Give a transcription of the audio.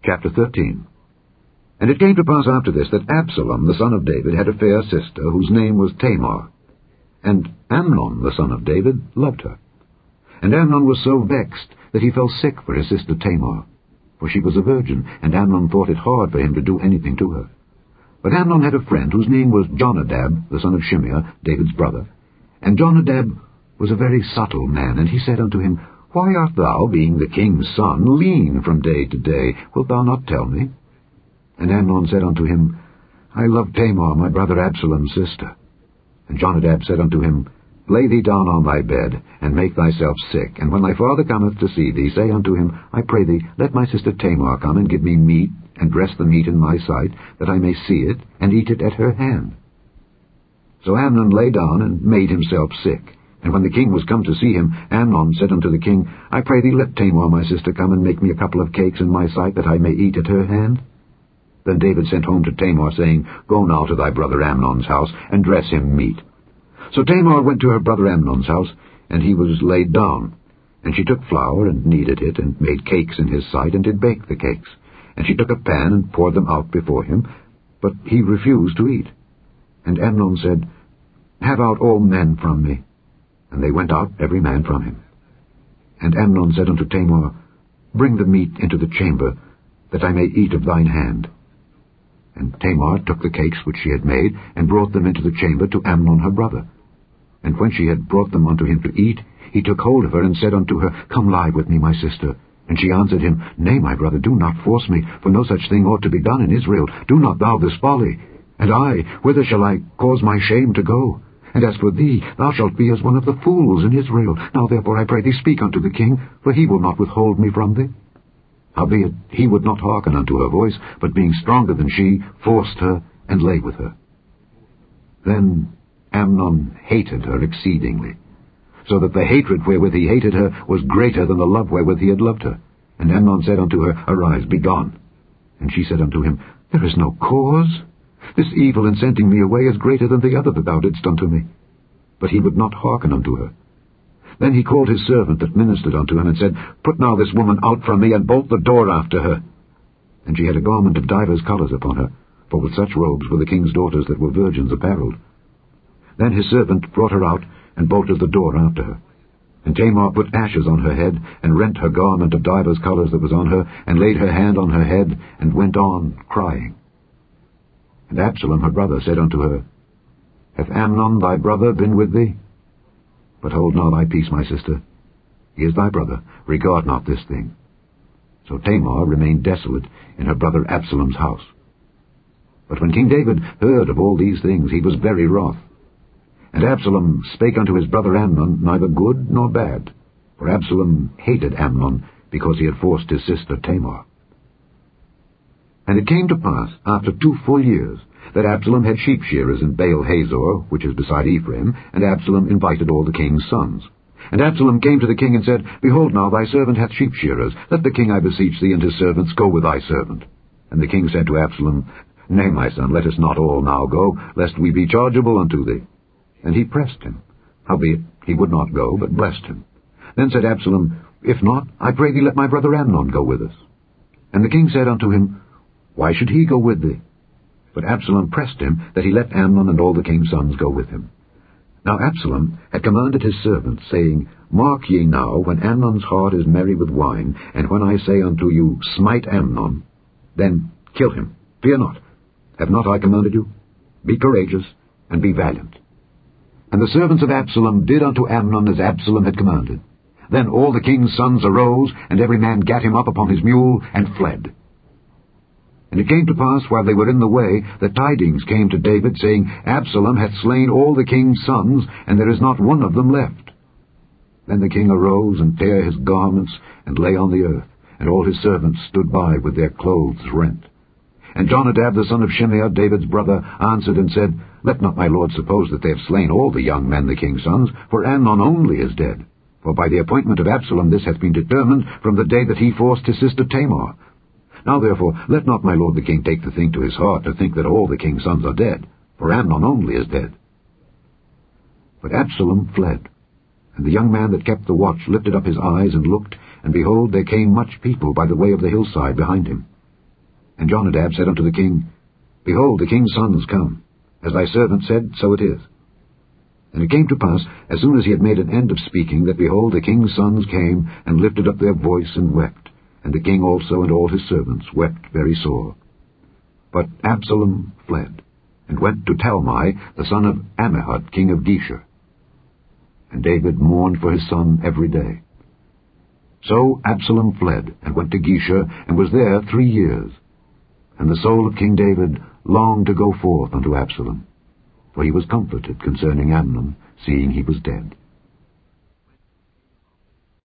Chapter 13. And it came to pass after this that Absalom, the son of David, had a fair sister, whose name was Tamar. And Amnon, the son of David, loved her. And Amnon was so vexed that he fell sick for his sister Tamar, for she was a virgin, and Amnon thought it hard for him to do anything to her. But Amnon had a friend whose name was Jonadab, the son of Shimeah, David's brother. And Jonadab was a very subtle man, and he said unto him, Why art thou, being the king's son, lean from day to day? Wilt thou not tell me? And Amnon said unto him, I love Tamar, my brother Absalom's sister. And Jonadab said unto him, Lay thee down on thy bed, and make thyself sick, and when thy father cometh to see thee, say unto him, I pray thee, let my sister Tamar come and give me meat, and dress the meat in my sight, that I may see it, and eat it at her hand. So Amnon lay down, and made himself sick. And when the king was come to see him, Amnon said unto the king, I pray thee, let Tamar my sister come and make me a couple of cakes in my sight, that I may eat at her hand. Then David sent home to Tamar, saying, Go now to thy brother Amnon's house, and dress him meat. So Tamar went to her brother Amnon's house, and he was laid down. And she took flour, and kneaded it, and made cakes in his sight, and did bake the cakes. And she took a pan, and poured them out before him, but he refused to eat. And Amnon said, Have out all men from me. And they went out every man from him. And Amnon said unto Tamar, Bring the meat into the chamber, that I may eat of thine hand. And Tamar took the cakes which she had made, and brought them into the chamber to Amnon her brother. And when she had brought them unto him to eat, he took hold of her, and said unto her, Come lie with me, my sister. And she answered him, Nay, my brother, do not force me, for no such thing ought to be done in Israel. Do not thou this folly. And I, whither shall I cause my shame to go? And as for thee, thou shalt be as one of the fools in Israel. Now therefore I pray thee, speak unto the king, for he will not withhold me from thee. Howbeit he would not hearken unto her voice, but being stronger than she, forced her, and lay with her. Then Amnon hated her exceedingly, so that the hatred wherewith he hated her was greater than the love wherewith he had loved her. And Amnon said unto her, Arise, be gone. And she said unto him, There is no cause. This evil in sending me away is greater than the other that thou didst unto me. But he would not hearken unto her. Then he called his servant that ministered unto him, and said, Put now this woman out from me, and bolt the door after her. And she had a garment of divers colours upon her, for with such robes were the king's daughters that were virgins apparelled. Then his servant brought her out, and bolted the door after her. And Tamar put ashes on her head, and rent her garment of divers colours that was on her, and laid her hand on her head, and went on crying. And Absalom her brother said unto her, Hath Amnon thy brother been with thee? But hold now thy peace, my sister. He is thy brother. Regard not this thing. So Tamar remained desolate in her brother Absalom's house. But when King David heard of all these things, he was very wroth. And Absalom spake unto his brother Amnon neither good nor bad, for Absalom hated Amnon, because he had forced his sister Tamar. And it came to pass, after 2 full years, that Absalom had sheep shearers in Baal-hazor, which is beside Ephraim, and Absalom invited all the king's sons. And Absalom came to the king and said, Behold now, thy servant hath sheep shearers. Let the king, I beseech thee, and his servants go with thy servant. And the king said to Absalom, Nay, my son, let us not all now go, lest we be chargeable unto thee. And he pressed him. Howbeit he would not go, but blessed him. Then said Absalom, If not, I pray thee, let my brother Amnon go with us. And the king said unto him, Why should he go with thee? But Absalom pressed him, that he let Amnon and all the king's sons go with him. Now Absalom had commanded his servants, saying, Mark ye now, when Amnon's heart is merry with wine, and when I say unto you, Smite Amnon, then kill him. Fear not. Have not I commanded you? Be courageous, and be valiant. And the servants of Absalom did unto Amnon as Absalom had commanded. Then all the king's sons arose, and every man gat him up upon his mule, and fled. And it came to pass, while they were in the way, that tidings came to David, saying, Absalom hath slain all the king's sons, and there is not one of them left. Then the king arose, and tare his garments, and lay on the earth, and all his servants stood by with their clothes rent. And Jonadab the son of Shimeah, David's brother, answered and said, Let not my lord suppose that they have slain all the young men, the king's sons, for Amnon only is dead. For by the appointment of Absalom this hath been determined from the day that he forced his sister Tamar. Now therefore let not my lord the king take the thing to his heart, to think that all the king's sons are dead, for Amnon only is dead. But Absalom fled, and the young man that kept the watch lifted up his eyes and looked, and behold, there came much people by the way of the hillside behind him. And Jonadab said unto the king, Behold, the king's sons come. As thy servant said, so it is. And it came to pass, as soon as he had made an end of speaking, that, behold, the king's sons came, and lifted up their voice, and wept. And the king also and all his servants wept very sore. But Absalom fled, and went to Talmai, the son of Ammihud, king of Geshur. And David mourned for his son every day. So Absalom fled, and went to Geshur, and was there 3 years. And the soul of King David longed to go forth unto Absalom, for he was comforted concerning Amnon, seeing he was dead.